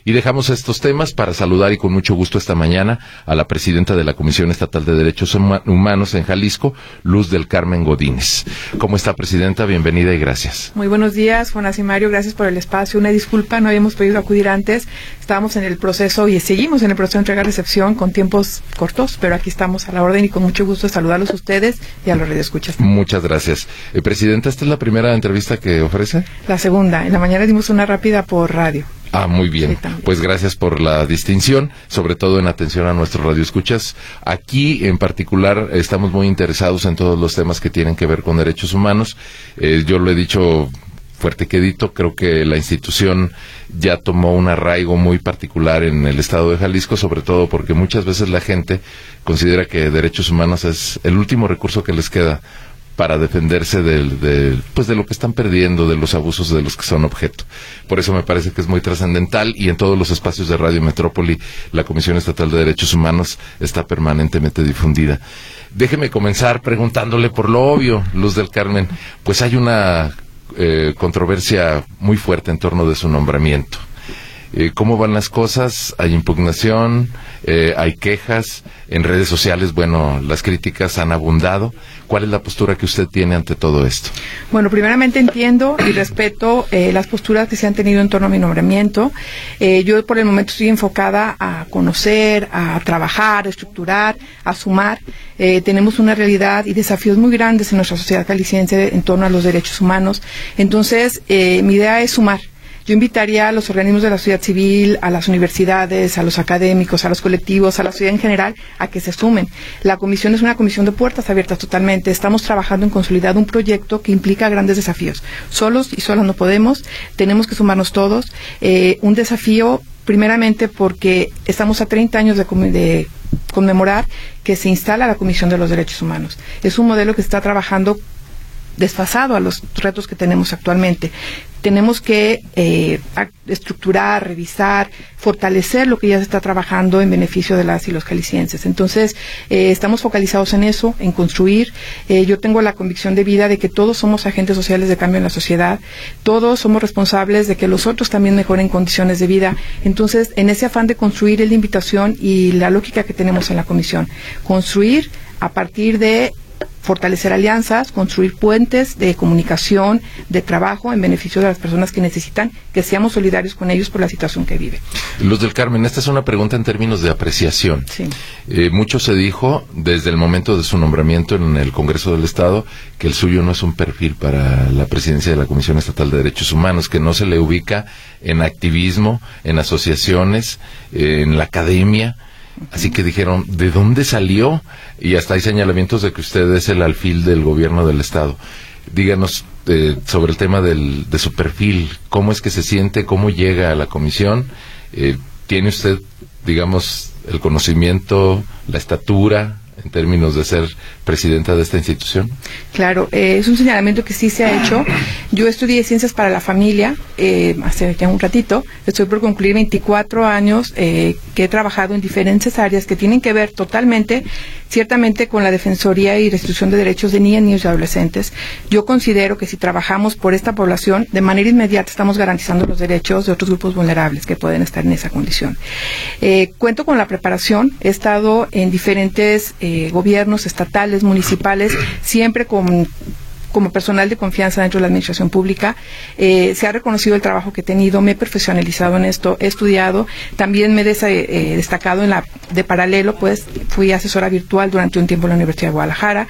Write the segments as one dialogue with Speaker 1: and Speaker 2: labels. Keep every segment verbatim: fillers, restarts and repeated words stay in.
Speaker 1: Y dejamos estos temas para saludar y con mucho gusto esta mañana a la presidenta de la Comisión Estatal de Derechos Humanos en Jalisco, Luz del Carmen Godínez. ¿Cómo está, presidenta? Bienvenida y gracias.
Speaker 2: Muy buenos días, Jonas y Mario, gracias por el espacio. Una disculpa, no habíamos podido acudir antes, estábamos en el proceso y seguimos en el proceso de entrega-recepción con tiempos cortos, pero aquí estamos a la orden y con mucho gusto de saludarlos a ustedes y a los radioescuchas.
Speaker 1: Muchas gracias. Eh, presidenta, ¿esta es la primera entrevista que ofrece?
Speaker 2: La segunda, en la mañana dimos una rápida por radio.
Speaker 1: Ah, muy bien. Sí, pues gracias por la distinción, sobre todo en atención a nuestros radioescuchas. Aquí, en particular, estamos muy interesados en todos los temas que tienen que ver con derechos humanos. Eh, yo lo he dicho fuerte y quedito, creo que la institución ya tomó un arraigo muy particular en el estado de Jalisco, sobre todo porque muchas veces la gente considera que derechos humanos es el último recurso que les queda para defenderse del, del, pues de lo que están perdiendo, de los abusos de los que son objeto. Por eso me parece que es muy trascendental y en todos los espacios de Radio Metrópoli la Comisión Estatal de Derechos Humanos está permanentemente difundida. Déjeme comenzar preguntándole por lo obvio, Luz del Carmen. Pues hay una eh, controversia muy fuerte en torno de su nombramiento. Eh, ¿Cómo van las cosas? ¿Hay impugnación? Eh, ¿Hay quejas? En redes sociales, bueno, las críticas han abundado. ¿Cuál es la postura que usted tiene ante todo esto?
Speaker 2: Bueno, primeramente entiendo y respeto eh, las posturas que se han tenido en torno a mi nombramiento. Eh, yo por el momento estoy enfocada a conocer, a trabajar, a estructurar, a sumar. Eh, tenemos una realidad y desafíos muy grandes en nuestra sociedad jalisciense en torno a los derechos humanos. Entonces, eh, mi idea es sumar. Yo invitaría a los organismos de la sociedad civil, a las universidades, a los académicos, a los colectivos, a la sociedad en general, a que se sumen. La comisión es una comisión de puertas abiertas totalmente. Estamos trabajando en consolidar un proyecto que implica grandes desafíos. Solos y solas no podemos, tenemos que sumarnos todos. Eh, un desafío, primeramente, porque estamos a treinta años de, de conmemorar que se instala la Comisión de los Derechos Humanos. Es un modelo que está trabajando desfasado a los retos que tenemos actualmente. Tenemos que eh, estructurar, revisar, fortalecer lo que ya se está trabajando en beneficio de las y los jaliscienses. Entonces, eh, estamos focalizados en eso, en construir. Eh, yo tengo la convicción de vida de que todos somos agentes sociales de cambio en la sociedad, todos somos responsables de que los otros también mejoren condiciones de vida. Entonces, en ese afán de construir es la invitación y la lógica que tenemos en la comisión. Construir a partir de fortalecer alianzas, construir puentes de comunicación, de trabajo en beneficio de las personas que necesitan que seamos solidarios con ellos por la situación que viven.
Speaker 1: Luz del Carmen, esta es una pregunta en términos de apreciación.
Speaker 2: Sí.
Speaker 1: Eh, mucho se dijo desde el momento de su nombramiento en el Congreso del Estado que el suyo no es un perfil para la presidencia de la Comisión Estatal de Derechos Humanos, que no se le ubica en activismo, en asociaciones, eh, en la academia. Así que dijeron, ¿de dónde salió? Y hasta hay señalamientos de que usted es el alfil del gobierno del Estado. Díganos eh, sobre el tema del, de su perfil, ¿cómo es que se siente? ¿Cómo llega a la comisión? Eh, ¿Tiene usted, digamos, el conocimiento, la estatura en términos de ser presidenta de esta institución?
Speaker 2: Claro, eh, es un señalamiento que sí se ha hecho. Yo estudié Ciencias para la Familia eh, hace ya un ratito. Estoy por concluir veinticuatro años eh, que he trabajado en diferentes áreas que tienen que ver totalmente, ciertamente, con la defensoría y restitución de derechos de niñas, niños y adolescentes. Yo considero que si trabajamos por esta población, de manera inmediata estamos garantizando los derechos de otros grupos vulnerables que pueden estar en esa condición. Eh, cuento con la preparación. He estado en diferentes eh, gobiernos estatales, municipales, siempre con como personal de confianza dentro de la administración pública. Eh, se ha reconocido el trabajo que he tenido, me he profesionalizado en esto, he estudiado, también me he des, eh, destacado en la de paralelo, pues fui asesora virtual durante un tiempo en la Universidad de Guadalajara,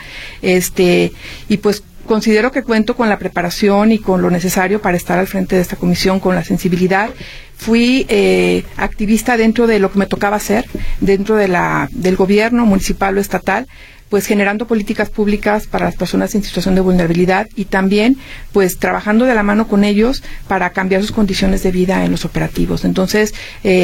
Speaker 2: este y pues considero que cuento con la preparación y con lo necesario para estar al frente de esta comisión, con la sensibilidad. Fui eh, activista dentro de lo que me tocaba hacer, dentro de la del gobierno municipal o estatal, pues generando políticas públicas para las personas en situación de vulnerabilidad y también pues trabajando de la mano con ellos para cambiar sus condiciones de vida en los operativos. Entonces, eh,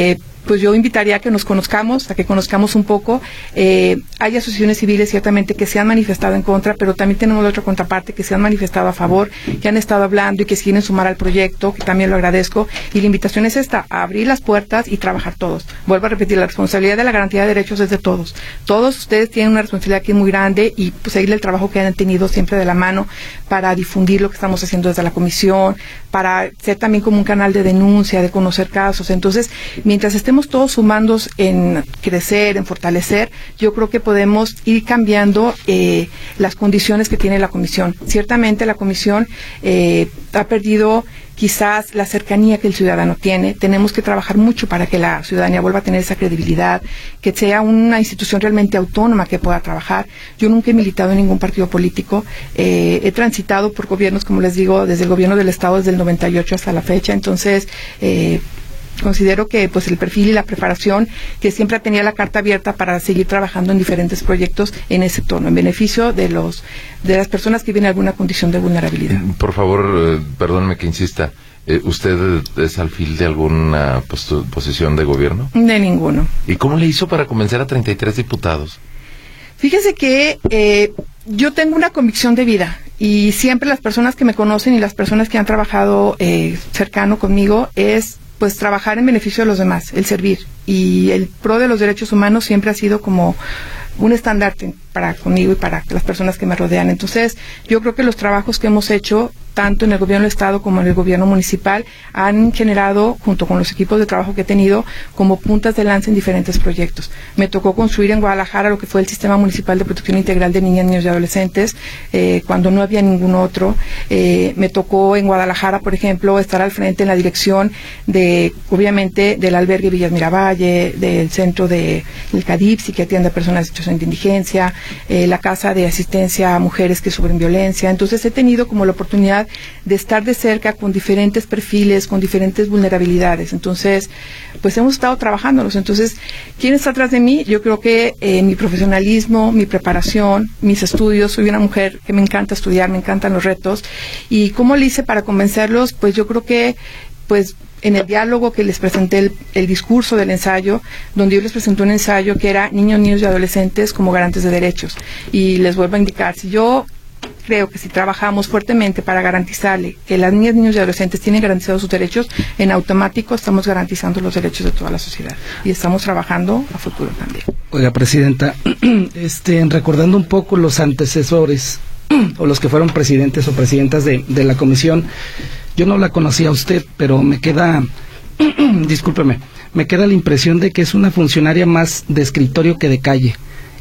Speaker 2: pues yo invitaría a que nos conozcamos, a que conozcamos un poco. Eh, hay asociaciones civiles ciertamente que se han manifestado en contra, pero también tenemos la otra contraparte que se han manifestado a favor, que han estado hablando y que se quieren sumar al proyecto, que también lo agradezco. Y la invitación es esta, a abrir las puertas y trabajar todos. Vuelvo a repetir, la responsabilidad de la garantía de derechos es de todos. Todos ustedes tienen una responsabilidad aquí muy grande y pues, seguirle el trabajo que han tenido siempre de la mano para difundir lo que estamos haciendo desde la comisión, para ser también como un canal de denuncia, de conocer casos. Entonces, mientras estemos todos sumando en crecer, en fortalecer, yo creo que podemos ir cambiando eh, las condiciones que tiene la comisión. Ciertamente la comisión eh, ha perdido quizás la cercanía que el ciudadano tiene. Tenemos que trabajar mucho para que la ciudadanía vuelva a tener esa credibilidad, que sea una institución realmente autónoma que pueda trabajar. Yo nunca he militado en ningún partido político. Eh, he transitado por gobiernos, como les digo, desde el gobierno del Estado desde el noventa y ocho hasta la fecha. Entonces, eh, considero que pues el perfil y la preparación, que siempre tenía la carta abierta para seguir trabajando en diferentes proyectos en ese tono, en beneficio de los de las personas que viven en alguna condición de vulnerabilidad.
Speaker 1: Por favor, eh, perdóneme que insista, eh, ¿usted es alfil de alguna postu- posición de gobierno?
Speaker 2: De ninguno.
Speaker 1: ¿Y cómo le hizo para convencer a treinta y tres diputados?
Speaker 2: Fíjese que eh, yo tengo una convicción de vida y siempre las personas que me conocen y las personas que han trabajado eh, cercano conmigo es pues trabajar en beneficio de los demás, el servir. Y el pro de los derechos humanos siempre ha sido como un estandarte para conmigo y para las personas que me rodean. Entonces, yo creo que los trabajos que hemos hecho, tanto en el gobierno del Estado como en el gobierno municipal, han generado, junto con los equipos de trabajo que he tenido, como puntas de lanza en diferentes proyectos. Me tocó construir en Guadalajara lo que fue el Sistema Municipal de Protección Integral de Niñas, Niños y Adolescentes, eh, cuando no había ningún otro. Eh, me tocó en Guadalajara, por ejemplo, estar al frente en la dirección de, obviamente, del albergue Villas Miravalle, del centro de el CADIPSI, que atiende a personas en situación de indigencia, eh, la Casa de Asistencia a Mujeres que sufren violencia. Entonces, he tenido como la oportunidad de estar de cerca con diferentes perfiles, con diferentes vulnerabilidades. Entonces, pues hemos estado trabajándolos. Entonces, ¿quién está atrás de mí? Yo creo que eh, mi profesionalismo, mi preparación, mis estudios. Soy una mujer que me encanta estudiar, me encantan los retos. ¿Y cómo le hice para convencerlos? Pues yo creo que, pues, en el diálogo que les presenté el, el discurso del ensayo, donde yo les presenté un ensayo que era niños, niños y adolescentes como garantes de derechos. Y les vuelvo a indicar, si yo creo que si trabajamos fuertemente para garantizarle que las niñas, niños y adolescentes tienen garantizados sus derechos, en automático estamos garantizando los derechos de toda la sociedad. Y estamos trabajando a futuro también.
Speaker 3: Oiga, Presidenta, este, recordando un poco los antecesores o los que fueron presidentes o presidentas de, de la comisión, yo no la conocía a usted, pero me queda, discúlpeme, me queda la impresión de que es una funcionaria más de escritorio que de calle.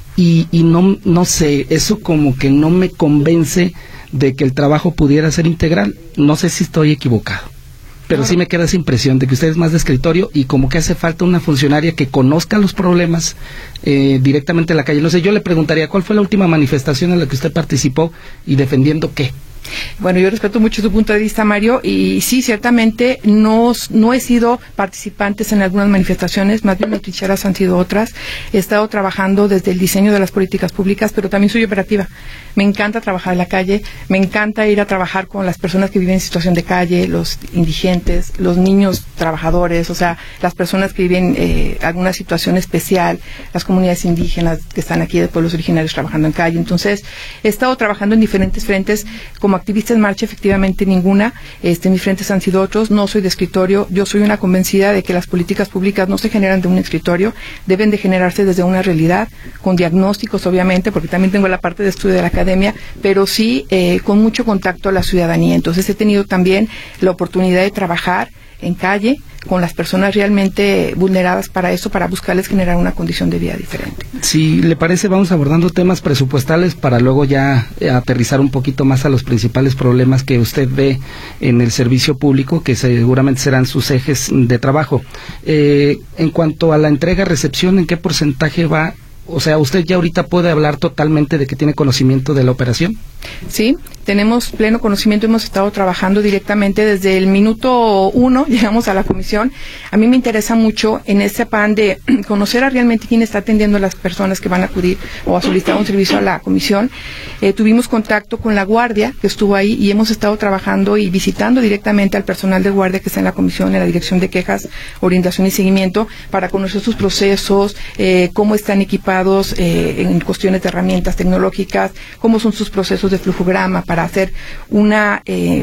Speaker 3: Y, y no, no sé, eso como que no me convence de que el trabajo pudiera ser integral. No sé si estoy equivocado, pero sí me queda esa impresión de que usted es más de escritorio y como que hace falta una funcionaria que conozca los problemas eh, directamente en la calle. No sé, yo le preguntaría, ¿cuál fue la última manifestación en la que usted participó y defendiendo qué?
Speaker 2: Bueno, yo respeto mucho su punto de vista, Mario, y sí, ciertamente no, no he sido participantes en algunas manifestaciones, más bien mis trincheras han sido otras. He estado trabajando desde el diseño de las políticas públicas, pero también soy operativa. Me encanta trabajar en la calle, me encanta ir a trabajar con las personas que viven en situación de calle, los indigentes, los niños trabajadores, o sea, las personas que viven eh, alguna situación especial, las comunidades indígenas que están aquí de pueblos originarios trabajando en calle. Entonces, he estado trabajando en diferentes frentes. Como activista en marcha, efectivamente ninguna. Este, mis frentes han sido otros. No soy de escritorio. Yo soy una convencida de que las políticas públicas no se generan de un escritorio, deben de generarse desde una realidad, con diagnósticos, obviamente, porque también tengo la parte de estudio de la academia, pero sí eh, con mucho contacto a la ciudadanía. Entonces, he tenido también la oportunidad de trabajar en calle con las personas realmente vulneradas para eso, para buscarles generar una condición de vida diferente.
Speaker 3: Si le parece, vamos abordando temas presupuestales para luego ya eh, aterrizar un poquito más a los principales problemas que usted ve en el servicio público, que seguramente serán sus ejes de trabajo. Eh, en cuanto a la entrega-recepción, ¿en qué porcentaje va o sea, ¿usted ya ahorita puede hablar totalmente de que tiene conocimiento de la operación?
Speaker 2: Sí, tenemos pleno conocimiento, hemos estado trabajando directamente desde el minuto uno, llegamos a la comisión. A mí me interesa mucho en ese pan de conocer a realmente quién está atendiendo a las personas que van a acudir o a solicitar un servicio a la comisión. Eh, tuvimos contacto con la guardia que estuvo ahí y hemos estado trabajando y visitando directamente al personal de guardia que está en la comisión, en la dirección de quejas, orientación y seguimiento, para conocer sus procesos, eh, cómo están equipados eh, en cuestiones de herramientas tecnológicas, cómo son sus procesos de flujograma para hacer una eh,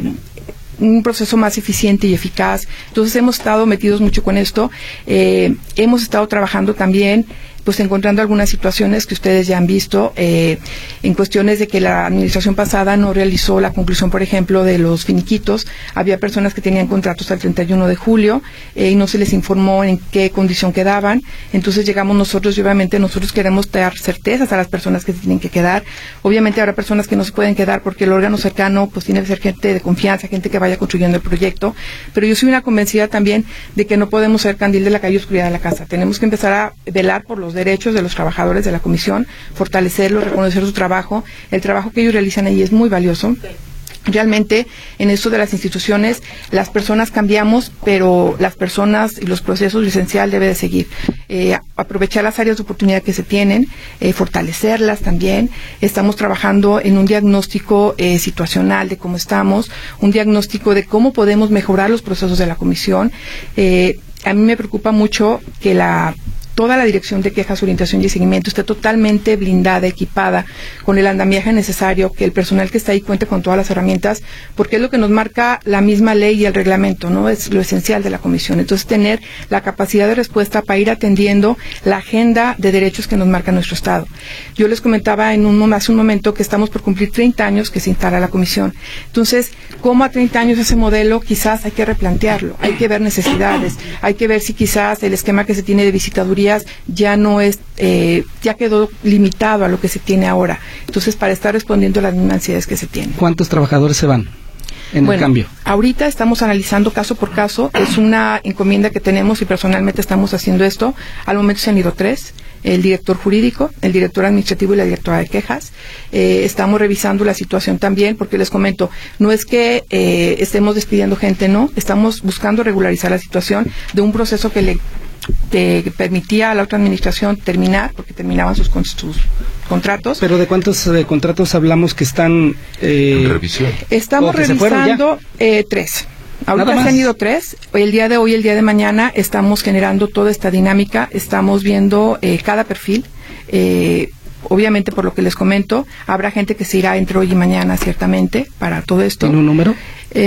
Speaker 2: un proceso más eficiente y eficaz. Entonces hemos estado metidos mucho con esto. Eh, hemos estado trabajando también pues encontrando algunas situaciones que ustedes ya han visto, eh, en cuestiones de que la administración pasada no realizó la conclusión, por ejemplo, de los finiquitos. Había personas que tenían contratos al treinta y uno de julio eh, y no se les informó en qué condición quedaban. Entonces llegamos nosotros y obviamente nosotros queremos dar certezas a las personas que se tienen que quedar. Obviamente habrá personas que no se pueden quedar porque el órgano cercano pues tiene que ser gente de confianza, gente que vaya construyendo el proyecto. Pero yo soy una convencida también de que no podemos ser candil de la calle, oscuridad de la casa. Tenemos que empezar a velar por los derechos de los trabajadores de la comisión, fortalecerlos, reconocer su trabajo. El trabajo que ellos realizan ahí es muy valioso. Realmente, en esto de las instituciones, las personas cambiamos, pero las personas y los procesos, lo esencial debe de seguir. Eh, aprovechar las áreas de oportunidad que se tienen, eh, fortalecerlas también. Estamos trabajando en un diagnóstico eh, situacional de cómo estamos, un diagnóstico de cómo podemos mejorar los procesos de la comisión. Eh, a mí me preocupa mucho que la toda la dirección de quejas, orientación y seguimiento esté totalmente blindada, equipada, con el andamiaje necesario, que el personal que está ahí cuente con todas las herramientas, porque es lo que nos marca la misma ley y el reglamento, ¿no? Es lo esencial de la comisión. Entonces, tener la capacidad de respuesta para ir atendiendo la agenda de derechos que nos marca nuestro Estado. Yo les comentaba en un, hace un momento que estamos por cumplir treinta años que se instala la comisión. Entonces, ¿cómo a treinta años ese modelo? Quizás hay que replantearlo, hay que ver necesidades, hay que ver si quizás el esquema que se tiene de visitaduría ya no es, eh, ya quedó limitado a lo que se tiene ahora. Entonces, para estar respondiendo a las mismas ansiedades que se tienen.
Speaker 3: ¿Cuántos trabajadores se van en
Speaker 2: bueno,
Speaker 3: el cambio?
Speaker 2: Ahorita estamos analizando caso por caso. Es una encomienda que tenemos y personalmente estamos haciendo esto. Al momento se han ido tres. El director jurídico, el director administrativo y la directora de quejas. Eh, estamos revisando la situación también, porque les comento, no es que eh, estemos despidiendo gente, no. Estamos buscando regularizar la situación de un proceso que le que permitía a la otra administración terminar, porque terminaban sus, con, sus contratos.
Speaker 3: ¿Pero de cuántos de contratos hablamos que están
Speaker 1: eh, en revisión?
Speaker 2: Estamos revisando eh, tres. Ahorita se han ido tres. El día de hoy, el día de mañana, estamos generando toda esta dinámica. Estamos viendo eh, cada perfil. Eh, obviamente, por lo que les comento, habrá gente que se irá entre hoy y mañana, ciertamente, para todo esto.
Speaker 3: ¿Tiene un número?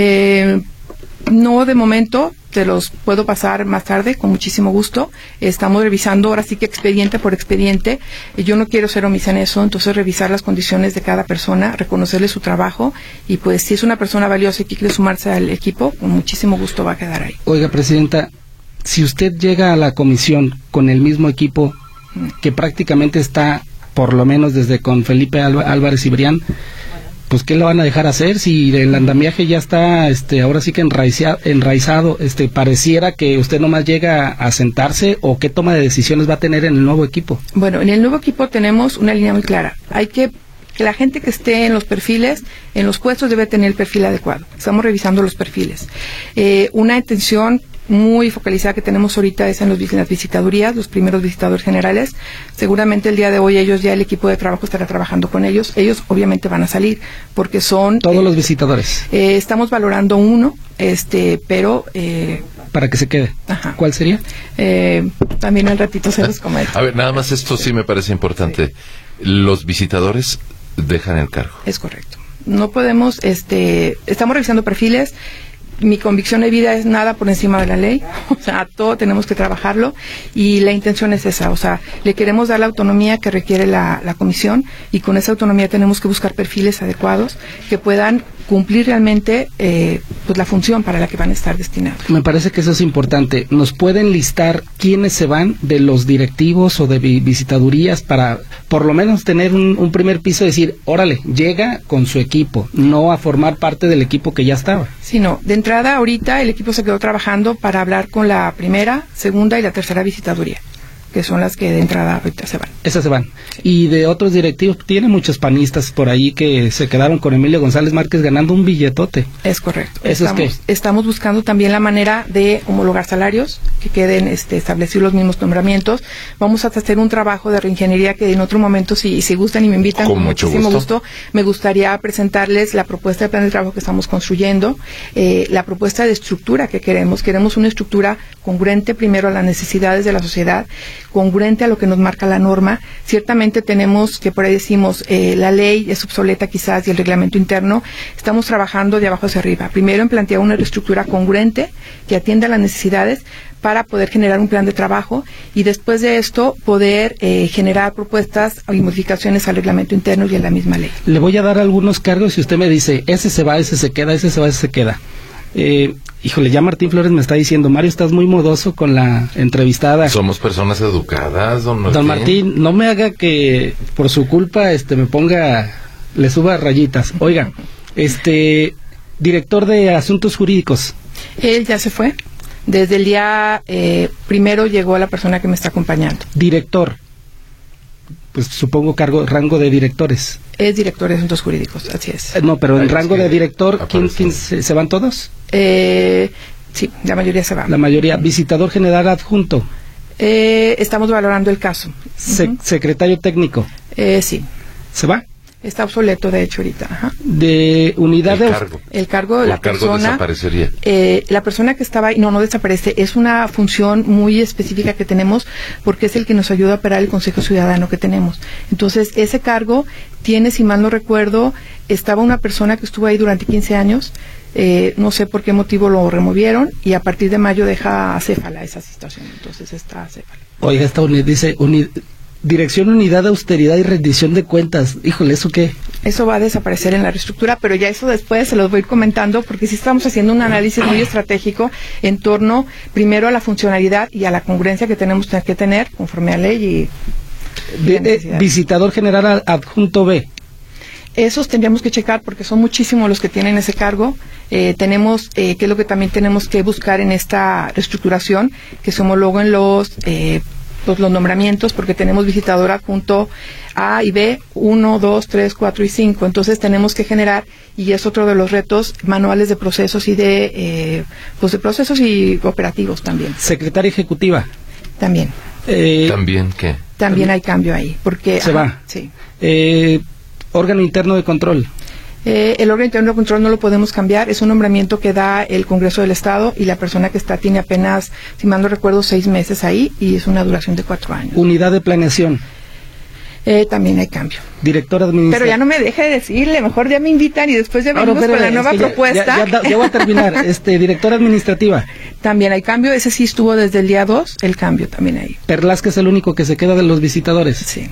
Speaker 2: Eh, no, de momento. Te los puedo pasar más tarde, con muchísimo gusto. Estamos revisando, ahora sí que expediente por expediente. Yo no quiero ser omisa en eso, entonces revisar las condiciones de cada persona, reconocerle su trabajo, y pues si es una persona valiosa y que quiere sumarse al equipo, con muchísimo gusto va a quedar ahí.
Speaker 3: Oiga, Presidenta, si usted llega a la comisión con el mismo equipo que prácticamente está, por lo menos desde con Felipe Álvarez y Brián, pues ¿qué lo van a dejar hacer si el andamiaje ya está, este, ahora sí que enraizado, enraizado, este, pareciera que usted nomás llega a sentarse, o qué toma de decisiones va a tener en el nuevo equipo?
Speaker 2: Bueno, en el nuevo equipo tenemos una línea muy clara. Hay que que la gente que esté en los perfiles, en los puestos, debe tener el perfil adecuado. Estamos revisando los perfiles. Eh, una intención muy focalizada que tenemos ahorita es en, los, en las visitadurías, los primeros visitadores generales. Seguramente el día de hoy ellos ya, el equipo de trabajo estará trabajando con ellos. Ellos obviamente van a salir porque son...
Speaker 3: Todos eh, los visitadores.
Speaker 2: Eh, estamos valorando uno, este, pero... Eh,
Speaker 3: para que se quede.
Speaker 2: Ajá.
Speaker 3: ¿Cuál sería?
Speaker 2: Eh, también al ratito se los comento.
Speaker 1: A ver, nada más esto sí me parece importante. Sí. Los visitadores dejan el cargo.
Speaker 2: Es correcto. No podemos, este, estamos revisando perfiles. Mi convicción de vida es nada por encima de la ley, o sea, todo tenemos que trabajarlo, y la intención es esa, o sea, le queremos dar la autonomía que requiere la, la comisión, y con esa autonomía tenemos que buscar perfiles adecuados que puedan cumplir realmente eh, pues la función para la que van a estar destinados.
Speaker 3: Me parece que eso es importante. ¿Nos pueden listar quiénes se van de los directivos o de vi visitadurías para por lo menos tener un, un primer piso y decir, órale, llega con su equipo, no a formar parte del equipo que ya estaba?
Speaker 2: Sí, no, de entrada ahorita el equipo se quedó trabajando para hablar con la primera, segunda y la tercera visitaduría. que son las que de entrada ahorita se van.
Speaker 3: Esas se van. Sí. Y de otros directivos, tiene muchos panistas por ahí que se quedaron con Emilio González Márquez ganando un billetote.
Speaker 2: Es correcto.
Speaker 3: ¿Eso
Speaker 2: estamos,
Speaker 3: es qué?
Speaker 2: Estamos buscando también la manera de homologar salarios, que queden este, establecidos los mismos nombramientos. Vamos a hacer un trabajo de reingeniería que en otro momento, si, si gustan y me invitan,
Speaker 1: con,
Speaker 2: con
Speaker 1: mucho
Speaker 2: muchísimo
Speaker 1: gusto.
Speaker 2: gusto, me gustaría presentarles la propuesta de plan de trabajo que estamos construyendo, eh, la propuesta de estructura que queremos. Queremos una estructura congruente primero a las necesidades de la sociedad, congruente a lo que nos marca la norma. Ciertamente tenemos que por ahí decimos, eh, la ley es obsoleta quizás y el reglamento interno. Estamos trabajando de abajo hacia arriba. Primero en plantear una estructura congruente que atienda las necesidades para poder generar un plan de trabajo y después de esto poder eh, generar propuestas y modificaciones al reglamento interno y a la misma ley.
Speaker 3: Le voy a dar algunos cargos y usted me dice, ese se va, ese se queda, ese se va, ese se queda. Eh, híjole, ya Martín Flores me está diciendo, Mario, estás muy modoso con la entrevistada.
Speaker 1: Somos personas educadas, don Martín.
Speaker 3: Don Martín, no me haga que por su culpa este me ponga, le suba rayitas. Oiga, este, director de Asuntos Jurídicos.
Speaker 2: Él ya se fue. Desde el día eh, primero llegó la persona que me está acompañando.
Speaker 3: Director. Pues supongo cargo, rango de directores.
Speaker 2: Es director de Asuntos Jurídicos, así es.
Speaker 3: Eh, no, pero en
Speaker 1: Ay,
Speaker 3: rango
Speaker 1: es que
Speaker 3: de director, ¿quién,
Speaker 1: aparece.
Speaker 3: quién se, se van todos?
Speaker 2: Eh, sí, la mayoría se va.
Speaker 3: La mayoría. Visitador general adjunto.
Speaker 2: Eh, estamos valorando el caso.
Speaker 3: Se-
Speaker 2: Uh-huh.
Speaker 3: Secretario técnico.
Speaker 2: eh, sí,
Speaker 3: ¿Se va?
Speaker 2: está obsoleto de hecho ahorita. Ajá.
Speaker 3: De unidad
Speaker 1: El
Speaker 3: de...
Speaker 1: cargo.
Speaker 2: El cargo de
Speaker 1: El
Speaker 2: la
Speaker 1: cargo
Speaker 2: persona...
Speaker 1: desaparecería.
Speaker 2: Eh, la persona que estaba ahí, no, no desaparece, es una función muy específica que tenemos porque es el que nos ayuda a operar el Consejo Ciudadano que tenemos. Entonces, ese cargo tiene, si mal no recuerdo, estaba una persona que estuvo ahí durante quince años, eh, no sé por qué motivo lo removieron y a partir de mayo deja acéfala esa situación, entonces está acéfala.
Speaker 3: Oiga, esta unidad dice... uni- Dirección Unidad de Austeridad y Rendición de Cuentas. Híjole, ¿eso qué?
Speaker 2: Eso va a desaparecer en la reestructura, pero ya eso después se los voy a ir comentando porque sí estamos haciendo un análisis muy estratégico en torno primero a la funcionalidad y a la congruencia que tenemos que tener conforme a ley y...
Speaker 3: De- eh, visitador general ad- adjunto B.
Speaker 2: Esos tendríamos que checar porque son muchísimos los que tienen ese cargo. Eh, tenemos, eh, que es lo que también tenemos que buscar en esta reestructuración, que se homologuen los... Eh, Pues los nombramientos, porque tenemos visitador adjunto A y B, uno, dos, tres, cuatro y cinco. Entonces tenemos que generar, y es otro de los retos, manuales de procesos y de, eh, pues de procesos y operativos también.
Speaker 3: Secretaria ejecutiva.
Speaker 2: También.
Speaker 3: Eh,
Speaker 1: ¿También qué?
Speaker 2: También hay cambio ahí, porque...
Speaker 3: Se
Speaker 2: ajá,
Speaker 3: va.
Speaker 2: Sí.
Speaker 3: eh, órgano interno de control.
Speaker 2: Eh, el órgano interno de control no lo podemos cambiar, es un nombramiento que da el Congreso del Estado y la persona que está tiene apenas, si mal no recuerdo, seis meses ahí y es una duración de cuatro años.
Speaker 3: Unidad de planeación.
Speaker 2: Eh, también hay cambio.
Speaker 3: Director administrativo.
Speaker 2: Pero ya no me deje de decirle, mejor ya me invitan y después ya
Speaker 3: Ah, no,
Speaker 2: venimos con la
Speaker 3: espérame,
Speaker 2: nueva
Speaker 3: es que ya-
Speaker 2: propuesta.
Speaker 3: Ya, ya, ya voy a terminar. este, directora administrativa.
Speaker 2: También hay cambio, ese sí estuvo desde el día dos, el cambio también ahí.
Speaker 3: Perlasca es el único que se queda de los visitadores.
Speaker 2: Sí.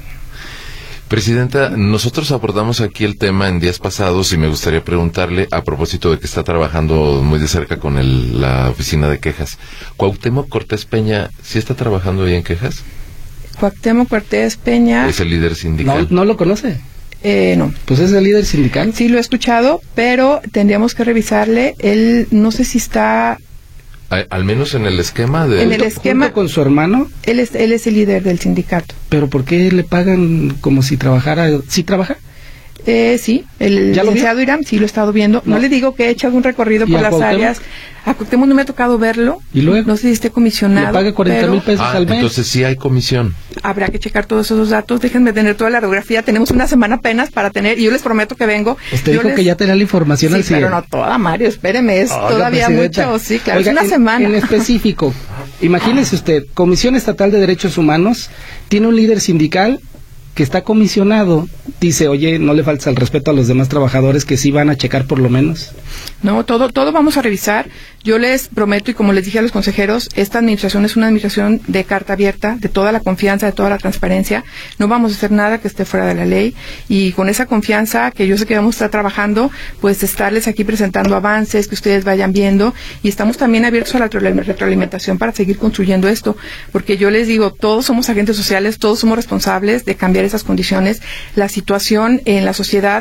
Speaker 1: Presidenta, nosotros abordamos aquí el tema en días pasados y me gustaría preguntarle, a propósito de que está trabajando muy de cerca con el, la oficina de quejas, ¿Cuauhtémoc Cortés Peña sí está trabajando ahí en quejas?
Speaker 2: Cuauhtémoc Cortés Peña,
Speaker 1: Es el líder
Speaker 3: No,
Speaker 1: sindical.
Speaker 3: no lo conoce.
Speaker 2: eh, no.
Speaker 3: Pues es el líder sindical.
Speaker 2: Sí lo he escuchado, pero tendríamos que revisarle. Él, no sé si está,
Speaker 1: A- al menos en el esquema de...
Speaker 2: En el
Speaker 3: Junto-
Speaker 2: esquema-
Speaker 3: junto con su hermano.
Speaker 2: él es, él es el líder del sindicato.
Speaker 3: Pero ¿por qué le pagan como si trabajara? ¿Sí trabaja?
Speaker 2: Eh, sí, el
Speaker 3: ¿Ya lo
Speaker 2: licenciado Irán, sí lo he estado viendo. No,
Speaker 3: No.
Speaker 2: le digo que he hecho algún recorrido
Speaker 3: ¿Y
Speaker 2: por
Speaker 3: a
Speaker 2: las
Speaker 3: Cuauhtémoc?
Speaker 2: áreas. A Cuauhtémoc no me ha tocado verlo.
Speaker 3: ¿Y luego?
Speaker 2: No sé si esté comisionado.
Speaker 3: Le paga cuarenta mil pesos
Speaker 1: Ah,
Speaker 3: al mes.
Speaker 1: entonces sí hay comisión.
Speaker 2: Habrá que checar todos esos datos. Déjenme tener toda la radiografía. Tenemos una semana apenas para tener, y yo les prometo que vengo.
Speaker 3: Usted
Speaker 2: Yo
Speaker 3: dijo
Speaker 2: les-
Speaker 3: que ya tenía la información
Speaker 2: Sí,
Speaker 3: al cien.
Speaker 2: pero no toda, Mario. Espéreme, es
Speaker 3: Oiga,
Speaker 2: todavía
Speaker 3: presidenta.
Speaker 2: mucho. Sí, claro,
Speaker 3: Oiga,
Speaker 2: es una
Speaker 3: en-
Speaker 2: semana.
Speaker 3: En específico, imagínese usted, Comisión Estatal de Derechos Humanos tiene un líder sindical que está comisionado, dice, oye, no le falta el respeto a los demás trabajadores que sí van a checar por lo menos.
Speaker 2: No, todo, todo vamos a revisar. Yo les prometo, y como les dije a los consejeros, esta administración es una administración de carta abierta, de toda la confianza, de toda la transparencia. No vamos a hacer nada que esté fuera de la ley. Y con esa confianza que yo sé que vamos a estar trabajando, pues estarles aquí presentando avances, que ustedes vayan viendo. Y estamos también abiertos a la retroalim- retroalimentación para seguir construyendo esto. Porque yo les digo, todos somos agentes sociales, todos somos responsables de cambiar esas condiciones. La situación en la sociedad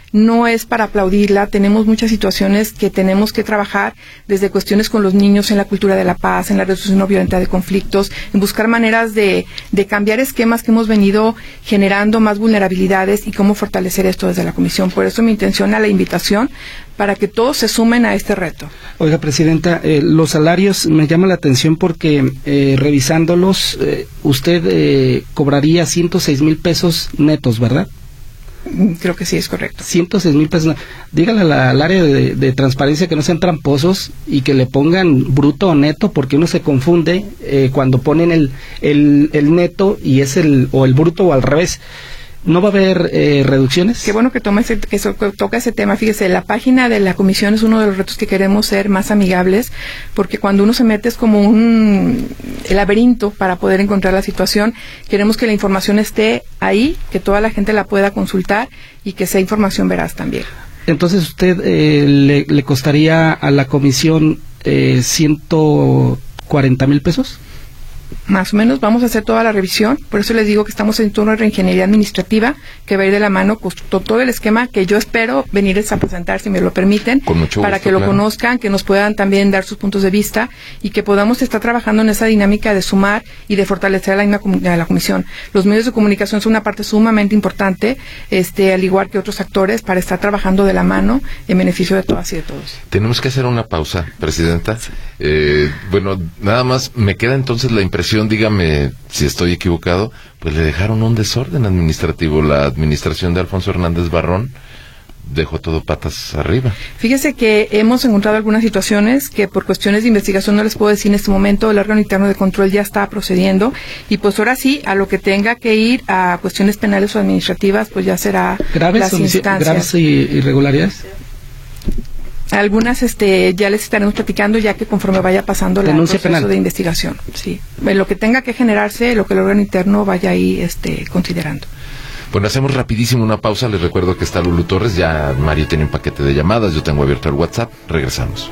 Speaker 2: no es para aplaudirla. Tenemos muchas situaciones que tenemos que trabajar, desde cuestiones con los niños en la cultura de la paz, en la resolución no violenta de conflictos, en buscar maneras de, de cambiar esquemas que hemos venido generando más vulnerabilidades y cómo fortalecer esto desde la Comisión. Por eso mi intención a la invitación, para que todos se sumen a este reto.
Speaker 3: Oiga, Presidenta, eh, los salarios me llama la atención porque eh, revisándolos, eh, usted eh, cobraría ciento seis mil pesos netos, ¿verdad?
Speaker 2: Creo que sí, es correcto.
Speaker 3: ciento seis mil pesos. Dígale a la, al área de, de transparencia que no sean tramposos y que le pongan bruto o neto, porque uno se confunde eh, cuando ponen el, el, el neto y es el, o el bruto o al revés. ¿No va a haber eh, reducciones?
Speaker 2: Qué bueno que, toma ese, que, so, que toca ese tema. Fíjese, la página de la Comisión es uno de los retos que queremos ser más amigables, porque cuando uno se mete es como un el laberinto para poder encontrar la situación. Queremos que la información esté ahí, que toda la gente la pueda consultar y que sea información veraz también.
Speaker 3: Entonces, ¿usted eh, le, le costaría a la Comisión eh, ciento cuarenta mil pesos?
Speaker 2: Más o menos, vamos a hacer toda la revisión, por eso les digo que estamos en turno de reingeniería administrativa, que va a ir de la mano con todo el esquema que yo espero venirles a presentar, si me lo permiten, para
Speaker 1: gusto,
Speaker 2: que lo
Speaker 1: claro.
Speaker 2: conozcan, que nos puedan también dar sus puntos de vista y que podamos estar trabajando en esa dinámica de sumar y de fortalecer a la, a la Comisión. Los medios de comunicación son una parte sumamente importante, este, al igual que otros actores, para estar trabajando de la mano en beneficio de todas y de todos.
Speaker 1: Tenemos que hacer una pausa, Presidenta. Eh, bueno, nada más me queda entonces la impresión, dígame si estoy equivocado, pues le dejaron un desorden administrativo. La administración de Alfonso Hernández Barrón dejó todo patas arriba.
Speaker 2: Fíjese que hemos encontrado algunas situaciones que por cuestiones de investigación no les puedo decir en este momento. El órgano interno de control ya está procediendo y pues ahora sí, a lo que tenga que ir a cuestiones penales o administrativas, pues ya será
Speaker 3: ¿Graves,
Speaker 2: las instancias.
Speaker 3: ¿Graves y irregularidades?
Speaker 2: Algunas este, ya les estaremos platicando ya que conforme vaya pasando el proceso penal de investigación. Sí, lo que tenga que generarse, lo que el órgano interno vaya ahí este, considerando.
Speaker 1: Bueno, hacemos rapidísimo una pausa. Les recuerdo que está Lulu Torres. Ya Mario tiene un paquete de llamadas. Yo tengo abierto el WhatsApp. Regresamos.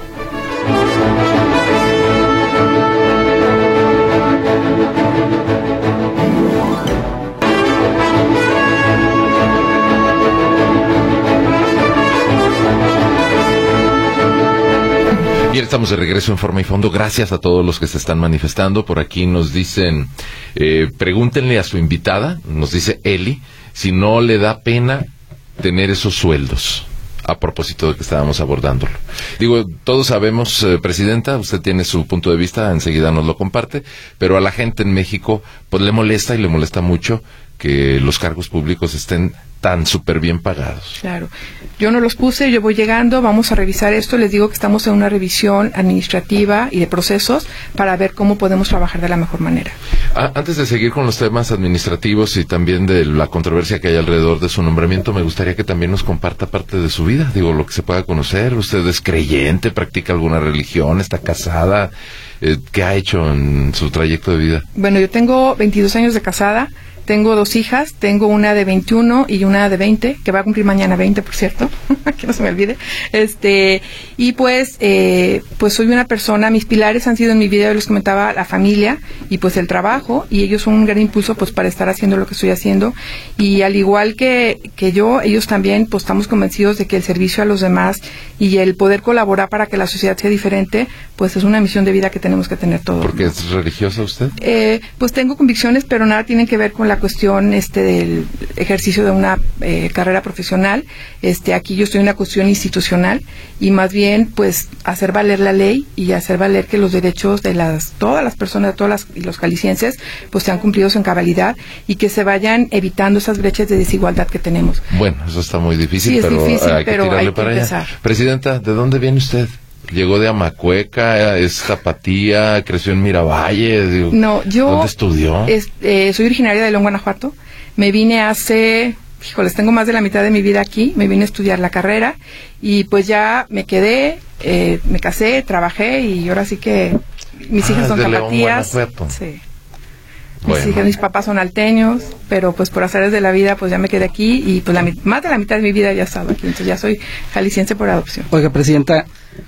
Speaker 1: Bien, estamos de regreso en Forma y Fondo. Gracias a todos los que se están manifestando. Por aquí nos dicen, eh, pregúntenle a su invitada, nos dice Eli, si no le da pena tener esos sueldos, a propósito de que estábamos abordándolo. Digo, todos sabemos, eh, Presidenta, usted tiene su punto de vista, enseguida nos lo comparte, pero a la gente en México pues le molesta y le molesta mucho que los cargos públicos estén tan súper bien pagados.
Speaker 2: Claro. Yo no los puse, yo voy llegando, vamos a revisar esto. Les digo que estamos en una revisión administrativa y de procesos para ver cómo podemos trabajar de la mejor manera.
Speaker 1: Ah, antes de seguir con los temas administrativos y también de la controversia que hay alrededor de su nombramiento, me gustaría que también nos comparta parte de su vida, digo, lo que se pueda conocer. ¿Usted es creyente, practica alguna religión, está casada? Eh, ¿Qué ha hecho en su trayecto de vida?
Speaker 2: Bueno, yo tengo veintidós años de casada. Tengo dos hijas, tengo una de veintiuno y una de veinte, que va a cumplir mañana veinte, por cierto, que no se me olvide. Este, y pues, eh, pues soy una persona, mis pilares han sido en mi vida, yo les comentaba, la familia y pues el trabajo, y ellos son un gran impulso pues para estar haciendo lo que estoy haciendo. Y al igual que, que yo, ellos también, pues estamos convencidos de que el servicio a los demás y el poder colaborar para que la sociedad sea diferente, pues es una misión de vida que tenemos que tener todos.
Speaker 1: ¿Por qué es religiosa usted?
Speaker 2: Eh, pues tengo convicciones, pero nada tienen que ver con la cuestión este del ejercicio de una eh, carrera profesional. Este aquí yo estoy en una cuestión institucional y más bien pues hacer valer la ley y hacer valer que los derechos de las todas las personas, todas las y los jaliscienses pues sean cumplidos en cabalidad y que se vayan evitando esas brechas de desigualdad que tenemos.
Speaker 1: Bueno, eso está muy difícil,
Speaker 2: sí, es
Speaker 1: pero
Speaker 2: difícil,
Speaker 1: hay que
Speaker 2: pero
Speaker 1: tirarle
Speaker 2: hay que
Speaker 1: para
Speaker 2: empezar.
Speaker 1: allá. Presidenta, ¿de dónde viene usted? ¿Llegó de Amacueca? ¿Es tapatía? ¿Creció en Miravalle? Digo,
Speaker 2: no, yo...
Speaker 1: ¿Dónde estudió?
Speaker 2: Es, eh, soy originaria de León, Guanajuato. Me vine hace... Híjoles, tengo más de la mitad de mi vida aquí. Me vine a estudiar la carrera y pues ya me quedé, eh, me casé, trabajé y ahora sí que mis
Speaker 1: ah,
Speaker 2: hijas son
Speaker 1: de
Speaker 2: tapatías.
Speaker 1: León, Guanajuato.
Speaker 2: Sí.
Speaker 1: Bueno.
Speaker 2: Mis hijas, mis papás son alteños, pero pues por azares de la vida pues ya me quedé aquí y pues la, más de la mitad de mi vida ya he estado aquí. Entonces ya soy jalisciense por adopción.
Speaker 3: Oiga, Presidenta,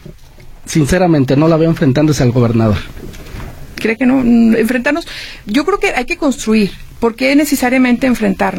Speaker 3: sinceramente no la veo enfrentándose al gobernador.
Speaker 2: ¿Cree que no? Enfrentarnos, yo creo que hay que construir. ¿Por qué necesariamente enfrentarnos?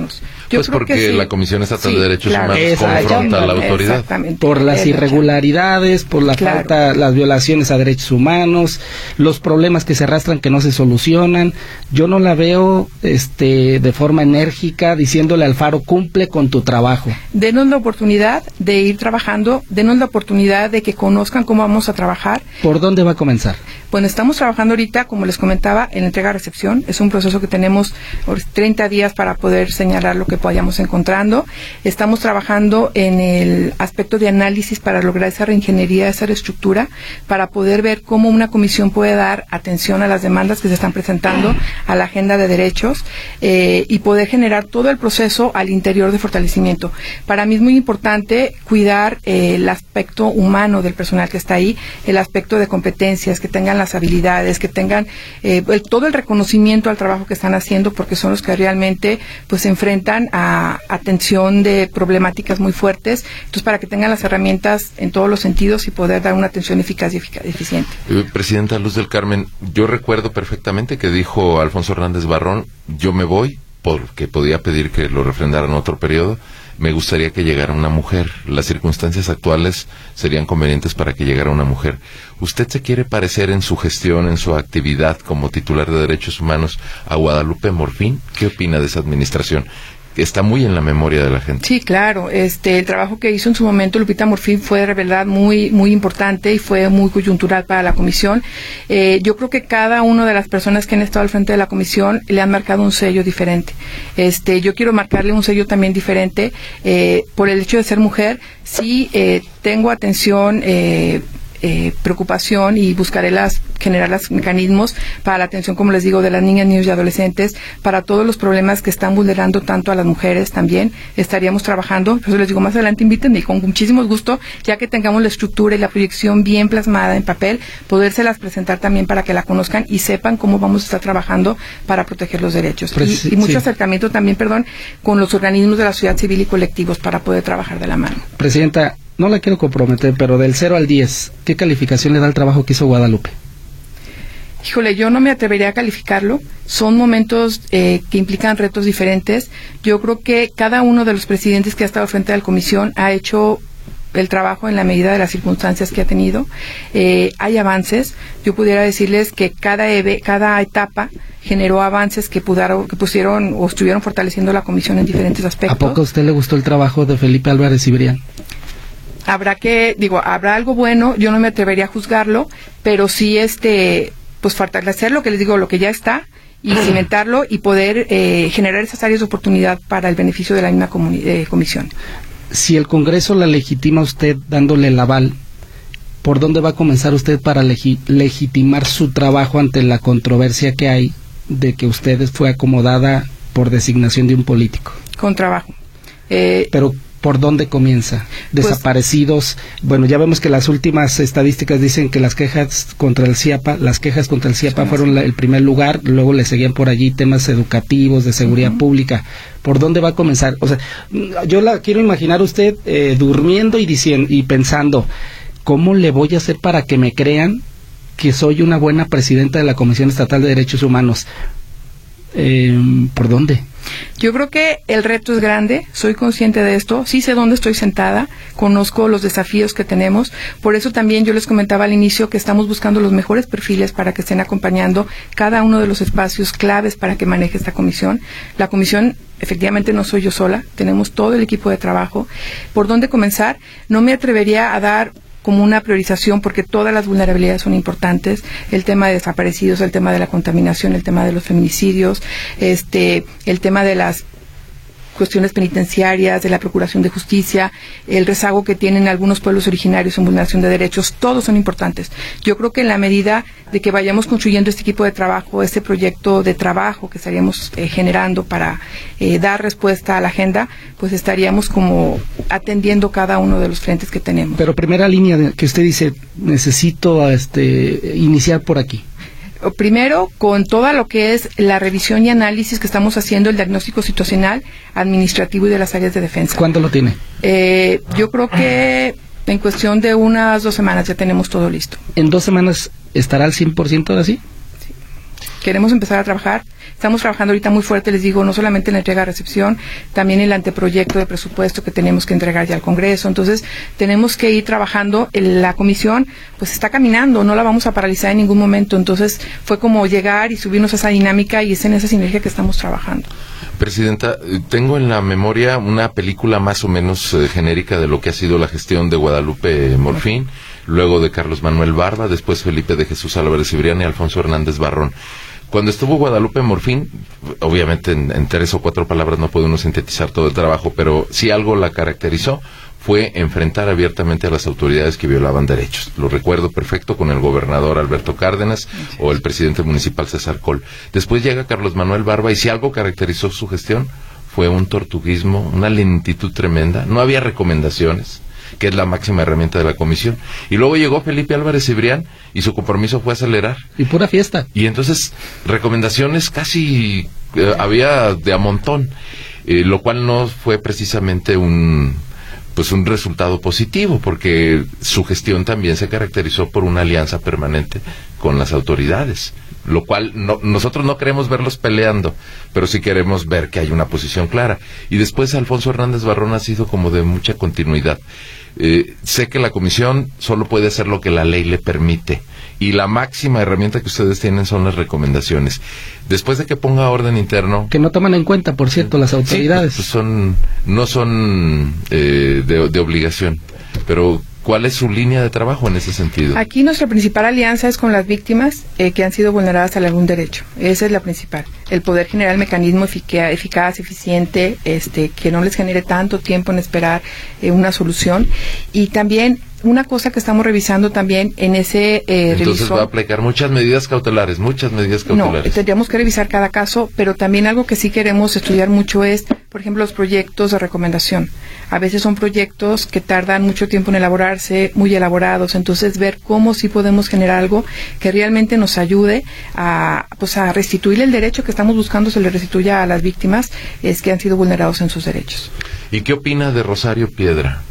Speaker 2: Yo
Speaker 1: pues
Speaker 2: creo
Speaker 1: porque
Speaker 2: que sí.
Speaker 1: la Comisión Estatal
Speaker 2: Sí,
Speaker 1: de Derechos
Speaker 2: claro.
Speaker 1: Humanos
Speaker 3: Esa,
Speaker 1: confronta a la
Speaker 2: Exactamente.
Speaker 1: autoridad.
Speaker 2: Exactamente.
Speaker 3: Por las
Speaker 2: Es la
Speaker 3: irregularidades, por la
Speaker 2: Claro.
Speaker 3: falta, las violaciones a derechos humanos, los problemas que se arrastran que no se solucionan. Yo no la veo este de forma enérgica diciéndole al Faro, cumple con tu trabajo.
Speaker 2: Denos la oportunidad de ir trabajando, denos la oportunidad de que conozcan cómo vamos a trabajar.
Speaker 3: ¿Por dónde va a comenzar?
Speaker 2: Bueno, estamos trabajando ahorita, como les comentaba, en la entrega-recepción. Es un proceso que tenemos treinta días para poder señalar lo que vayamos encontrando. Estamos trabajando en el aspecto de análisis para lograr esa reingeniería, esa reestructura, para poder ver cómo una comisión puede dar atención a las demandas que se están presentando, a la agenda de derechos, eh, y poder generar todo el proceso al interior de fortalecimiento. Para mí es muy importante cuidar eh, el aspecto humano del personal que está ahí, el aspecto de competencias, que tengan las habilidades, que tengan eh, el, todo el reconocimiento al trabajo que están haciendo, porque son los que realmente pues se enfrentan a atención de problemáticas muy fuertes. Entonces, para que tengan las herramientas en todos los sentidos y poder dar una atención eficaz y efic- eficiente.
Speaker 1: Eh, Presidenta Luz del Carmen, yo recuerdo perfectamente que dijo Alfonso Hernández Barrón, yo me voy porque podía pedir que lo refrendaran otro periodo. Me gustaría que llegara una mujer. Las circunstancias actuales serían convenientes para que llegara una mujer. ¿Usted se quiere parecer en su gestión, en su actividad como titular de Derechos Humanos a Guadalupe Morfín? ¿Qué opina de esa administración? Está muy en la memoria de la gente.
Speaker 2: Sí, claro. Este, el trabajo que hizo en su momento Lupita Morfín fue de verdad muy, muy importante y fue muy coyuntural para la comisión. Eh, yo creo que cada una de las personas que han estado al frente de la comisión le han marcado un sello diferente. Este, yo quiero marcarle un sello también diferente eh, por el hecho de ser mujer. Sí, eh, tengo atención. Eh, Eh, preocupación y buscaré las generar los mecanismos para la atención, como les digo, de las niñas, niños y adolescentes, para todos los problemas que están vulnerando tanto a las mujeres también. Estaríamos trabajando, por eso les digo, más adelante invítenme y con muchísimo gusto, ya que tengamos la estructura y la proyección bien plasmada en papel, podérselas presentar también para que la conozcan y sepan cómo vamos a estar trabajando para proteger los derechos.
Speaker 3: Pues,
Speaker 2: y, y mucho
Speaker 3: sí.
Speaker 2: acercamiento también, perdón, con los organismos de la sociedad civil y colectivos para poder trabajar de la mano.
Speaker 3: Presidenta, no la quiero comprometer, pero del cero al diez, ¿qué calificación le da el trabajo que hizo Guadalupe?
Speaker 2: Híjole, yo no me atrevería a calificarlo. Son momentos eh, que implican retos diferentes. Yo creo que cada uno de los presidentes que ha estado frente a la comisión ha hecho el trabajo en la medida de las circunstancias que ha tenido. Eh, hay avances. Yo pudiera decirles que cada, eve, cada etapa generó avances que, pudaron, que pusieron o estuvieron fortaleciendo la comisión en diferentes aspectos.
Speaker 3: ¿A poco a usted le gustó el trabajo de Felipe Álvarez Cibrián?
Speaker 2: Habrá que, digo, habrá algo bueno, yo no me atrevería a juzgarlo, pero sí, este, pues fortalecer lo que les digo, lo que ya está, y cimentarlo y poder eh, generar esas áreas de oportunidad para el beneficio de la misma comuni- eh, comisión.
Speaker 3: Si el Congreso la legitima a usted dándole el aval, ¿por dónde va a comenzar usted para legi- legitimar su trabajo ante la controversia que hay de que usted fue acomodada por designación de un político?
Speaker 2: Con trabajo. Eh,
Speaker 3: Pero ¿por dónde comienza? Desaparecidos. Pues, bueno, ya vemos que las últimas estadísticas dicen que las quejas contra el CIAPA, las quejas contra el CIAPA fueron la, el primer lugar, luego le seguían por allí temas educativos, de seguridad uh-huh. pública. ¿Por dónde va a comenzar? O sea, yo la quiero imaginar usted eh, durmiendo y diciendo y pensando, ¿cómo le voy a hacer para que me crean que soy una buena presidenta de la Comisión Estatal de Derechos Humanos? Eh, ¿Por dónde?
Speaker 2: Yo creo que el reto es grande, soy consciente de esto, sí sé dónde estoy sentada, conozco los desafíos que tenemos, por eso también yo les comentaba al inicio que estamos buscando los mejores perfiles para que estén acompañando cada uno de los espacios claves para que maneje esta comisión. La comisión efectivamente no soy yo sola, tenemos todo el equipo de trabajo. ¿Por dónde comenzar? No me atrevería a dar como una priorización porque todas las vulnerabilidades son importantes, el tema de desaparecidos, el tema de la contaminación, el tema de los feminicidios, este, el tema de las cuestiones penitenciarias, de la procuración de justicia, el rezago que tienen algunos pueblos originarios en vulneración de derechos, todos son importantes. Yo creo que en la medida de que vayamos construyendo este equipo de trabajo, este proyecto de trabajo que estaríamos eh, generando para eh, dar respuesta a la agenda, pues estaríamos como atendiendo cada uno de los frentes que tenemos.
Speaker 3: Pero primera línea de, que usted dice, necesito este, iniciar por aquí.
Speaker 2: Primero, con todo lo que es la revisión y análisis que estamos haciendo, el diagnóstico situacional, administrativo y de las áreas de defensa.
Speaker 3: ¿Cuándo lo tiene?
Speaker 2: Eh, yo creo que en cuestión de unas dos semanas ya tenemos todo listo.
Speaker 3: ¿En dos semanas estará al cien por ciento ahora sí?
Speaker 2: Sí. queremos empezar a trabajar. Estamos trabajando ahorita muy fuerte, les digo, no solamente en la entrega-recepción, también en el anteproyecto de presupuesto que tenemos que entregar ya al Congreso. Entonces, tenemos que ir trabajando. La comisión, pues, está caminando, no la vamos a paralizar en ningún momento. Entonces, fue como llegar y subirnos a esa dinámica y es en esa sinergia que estamos trabajando.
Speaker 1: Presidenta, tengo en la memoria una película más o menos eh, genérica de lo que ha sido la gestión de Guadalupe Morfín, luego de Carlos Manuel Barba, después Felipe de Jesús Álvarez Cibrián y Alfonso Hernández Barrón. Cuando estuvo Guadalupe Morfín, obviamente en, en tres o cuatro palabras no puede uno sintetizar todo el trabajo, pero si algo la caracterizó fue enfrentar abiertamente a las autoridades que violaban derechos. Lo recuerdo perfecto con el gobernador Alberto Cárdenas o el presidente municipal César Coll. Después llega Carlos Manuel Barba y si algo caracterizó su gestión fue un tortuguismo, una lentitud tremenda. No había recomendaciones, que es la máxima herramienta de la comisión. Y luego llegó Felipe Álvarez Cibrián y su compromiso fue acelerar.
Speaker 3: Y pura fiesta.
Speaker 1: Y entonces, recomendaciones casi eh, había de a montón, eh, lo cual no fue precisamente un pues un resultado positivo, porque su gestión también se caracterizó por una alianza permanente con las autoridades, lo cual no, nosotros no queremos verlos peleando, pero sí queremos ver que hay una posición clara. Y después Alfonso Hernández Barrón ha sido como de mucha continuidad. Eh, sé que la comisión solo puede hacer lo que la ley le permite, y la máxima herramienta que ustedes tienen son las recomendaciones. Después de que ponga orden interno...
Speaker 3: Que no toman en cuenta, por cierto, las autoridades.
Speaker 1: Sí, pues son, no son eh, de, de obligación, pero... ¿Cuál es su línea de trabajo en ese sentido?
Speaker 2: Aquí nuestra principal alianza es con las víctimas eh, que han sido vulneradas a algún derecho. Esa es la principal. El poder generar el mecanismo efica- eficaz, eficiente, este, que no les genere tanto tiempo en esperar eh, una solución. Y también una cosa que estamos revisando también en ese eh,
Speaker 1: Entonces
Speaker 2: revisor,
Speaker 1: va a aplicar muchas medidas cautelares, muchas medidas cautelares.
Speaker 2: No, tendríamos que revisar cada caso, pero también algo que sí queremos estudiar mucho es, por ejemplo, los proyectos de recomendación. A veces son proyectos que tardan mucho tiempo en elaborarse, muy elaborados, entonces ver cómo sí podemos generar algo que realmente nos ayude a, pues, a restituir el derecho que estamos buscando, se le restituya a las víctimas es que han sido vulnerados en sus derechos.
Speaker 1: ¿Y qué opina de Rosario Piedra?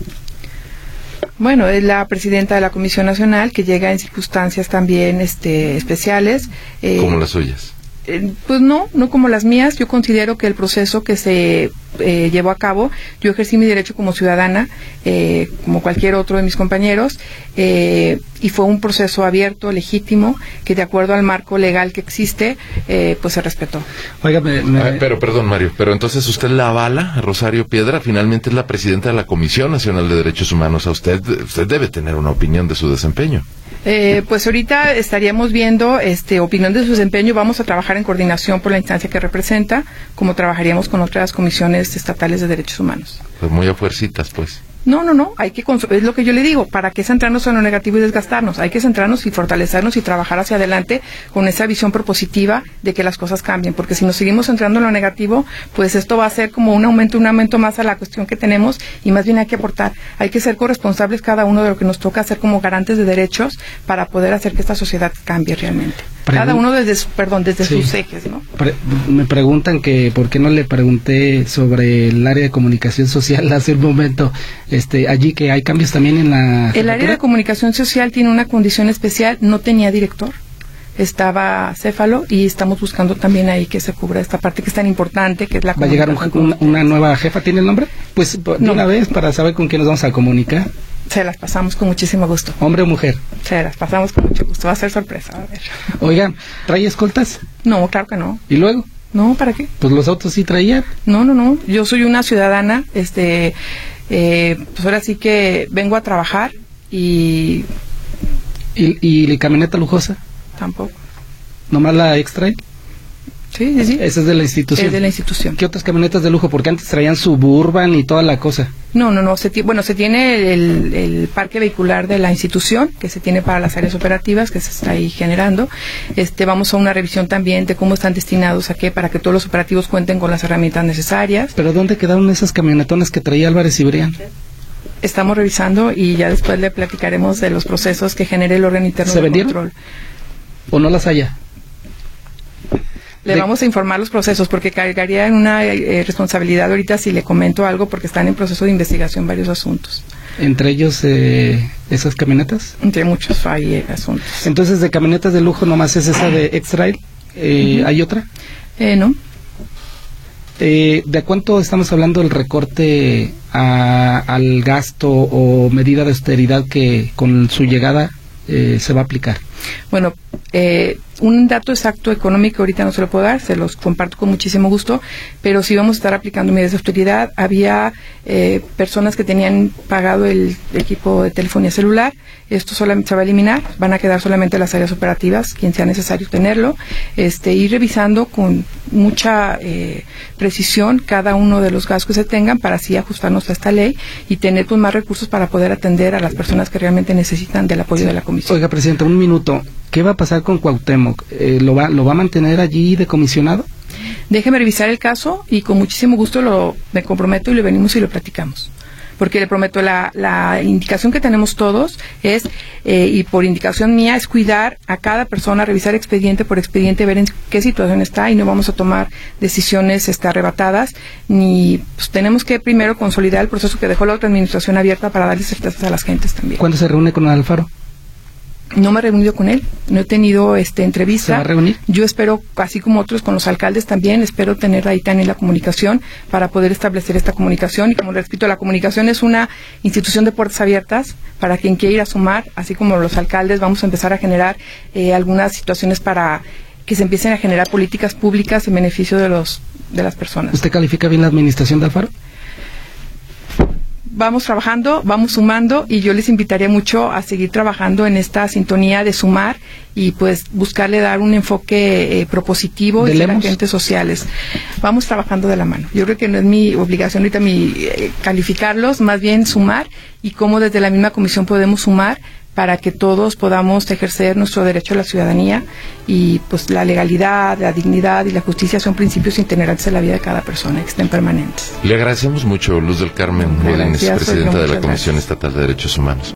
Speaker 2: Bueno, es la presidenta de la Comisión Nacional que llega en circunstancias también este, especiales.
Speaker 1: Eh, ¿Como las suyas?
Speaker 2: Eh, pues no, no como las mías. Yo considero que el proceso que se eh, llevó a cabo, yo ejercí mi derecho como ciudadana, eh, como cualquier otro de mis compañeros, eh, y fue un proceso abierto, legítimo, que de acuerdo al marco legal que existe, eh, pues se respetó.
Speaker 3: Oiga, me, me...
Speaker 1: Ah, pero perdón, Mario, pero entonces usted la avala, Rosario Piedra, finalmente es la presidenta de la Comisión Nacional de Derechos Humanos. A usted, usted debe tener una opinión de su desempeño.
Speaker 2: Eh, pues ahorita estaríamos viendo este opinión de su desempeño. Vamos a trabajar en coordinación por la instancia que representa, como trabajaríamos con otras comisiones estatales de derechos humanos.
Speaker 1: Pues muy a fuercitas, pues.
Speaker 2: No, no, no, hay que, es lo que yo le digo, ¿para qué centrarnos en lo negativo y desgastarnos? Hay que centrarnos y fortalecernos y trabajar hacia adelante con esa visión propositiva de que las cosas cambien, porque si nos seguimos centrando en lo negativo, pues esto va a ser como un aumento, un aumento más a la cuestión que tenemos, y más bien hay que aportar, hay que ser corresponsables cada uno de lo que nos toca hacer como garantes de derechos para poder hacer que esta sociedad cambie realmente. Pregun- cada uno desde, su, perdón, desde sí. sus ejes, ¿no?
Speaker 3: Pre- me preguntan que por qué no le pregunté sobre el área de comunicación social hace un momento. Este, allí que hay cambios también en la...
Speaker 2: El área de comunicación social tiene una condición especial, no tenía director, estaba céfalo, y estamos buscando también ahí que se cubra esta parte que es tan importante, que es la...
Speaker 3: ¿Va a llegar un, una, una nueva jefa? ¿Tiene el nombre? Pues de no. una vez, para saber con quién nos vamos a comunicar.
Speaker 2: Se las pasamos con muchísimo gusto.
Speaker 3: ¿Hombre o mujer?
Speaker 2: Se las pasamos con mucho gusto, va a ser sorpresa, a ver.
Speaker 3: Oiga, ¿trae escoltas?
Speaker 2: No, claro que no.
Speaker 3: ¿Y luego?
Speaker 2: No, ¿para qué?
Speaker 3: Pues los autos sí traían.
Speaker 2: No, no, no, yo soy una ciudadana, este... Eh, pues ahora sí que vengo a trabajar y...
Speaker 3: ¿Y, y la camioneta lujosa?
Speaker 2: Tampoco.
Speaker 3: ¿Nomás la X-Trail?
Speaker 2: Sí, sí, sí.
Speaker 3: Esa es de la institución.
Speaker 2: Es de la institución.
Speaker 3: ¿Qué otras camionetas de lujo? Porque antes traían Suburban y toda la cosa.
Speaker 2: No, no, no. Se t- bueno, se tiene el, el parque vehicular de la institución, que se tiene para las áreas operativas, que se está ahí generando. Este, vamos a una revisión también de cómo están destinados a qué, para que todos los operativos cuenten con las herramientas necesarias.
Speaker 3: ¿Pero dónde quedaron esas camionetonas que traía Álvarez Cibrián?
Speaker 2: Estamos revisando y ya después le platicaremos de los procesos que genere el órgano interno
Speaker 3: de
Speaker 2: vendieron? control.
Speaker 3: ¿O no las haya?
Speaker 2: Le de... vamos a informar los procesos, porque cargaría en una eh, responsabilidad ahorita si le comento algo, porque están en proceso de investigación varios asuntos.
Speaker 3: ¿Entre ellos eh, esas camionetas?
Speaker 2: Entre muchos hay eh, asuntos.
Speaker 3: Entonces, de camionetas de lujo nomás es esa de X-Trail. Eh, uh-huh. ¿Hay otra?
Speaker 2: Eh, no.
Speaker 3: Eh, ¿De cuánto estamos hablando el recorte a, al gasto o medida de austeridad que con su llegada eh, se va a aplicar?
Speaker 2: Bueno, eh, un dato exacto económico ahorita no se lo puedo dar, se los comparto con muchísimo gusto, pero sí vamos a estar aplicando medidas de austeridad. Había eh, personas que tenían pagado el equipo de telefonía celular, esto solamente se va a eliminar, van a quedar solamente las áreas operativas, quien sea necesario tenerlo, este, ir revisando con mucha eh, precisión cada uno de los gastos que se tengan para así ajustarnos a esta ley y tener pues, más recursos para poder atender a las personas que realmente necesitan del apoyo de la Comisión.
Speaker 3: Oiga, Presidenta, un minuto. ¿Qué va a pasar con Cuauhtémoc? Eh, ¿lo, va, ¿Lo va a mantener allí de comisionado?
Speaker 2: Déjeme revisar el caso y con muchísimo gusto lo me comprometo y le venimos y lo platicamos. Porque le prometo, la, la indicación que tenemos todos es, eh, y por indicación mía, es cuidar a cada persona, revisar expediente por expediente, ver en qué situación está y no vamos a tomar decisiones este, arrebatadas, ni pues, tenemos que primero consolidar el proceso que dejó la otra administración abierta para darle certezas a las gentes también.
Speaker 3: ¿Cuándo se reúne con Alfaro?
Speaker 2: No me he reunido con él, no he tenido este entrevista.
Speaker 3: ¿Se va a reunir?
Speaker 2: Yo espero, así como otros con los alcaldes también, espero tener ahí también la comunicación para poder establecer esta comunicación. Y como les repito, la comunicación es una institución de puertas abiertas para quien quiera ir a sumar, así como los alcaldes vamos a empezar a generar eh, algunas situaciones para que se empiecen a generar políticas públicas en beneficio de los de las personas.
Speaker 3: ¿Usted califica bien la administración de Alfaro?
Speaker 2: Vamos trabajando, vamos sumando y yo les invitaría mucho a seguir trabajando en esta sintonía de sumar y pues buscarle dar un enfoque eh, propositivo y ser agentes sociales. Vamos trabajando de la mano. Yo creo que no es mi obligación ahorita mi, eh, calificarlos, más bien sumar y cómo desde la misma comisión podemos sumar para que todos podamos ejercer nuestro derecho a la ciudadanía y pues la legalidad, la dignidad y la justicia son principios integrantes de la vida de cada persona, que estén permanentes.
Speaker 1: Le agradecemos mucho, Luz del Carmen Godínez, presidenta de la Comisión Estatal de Derechos Humanos.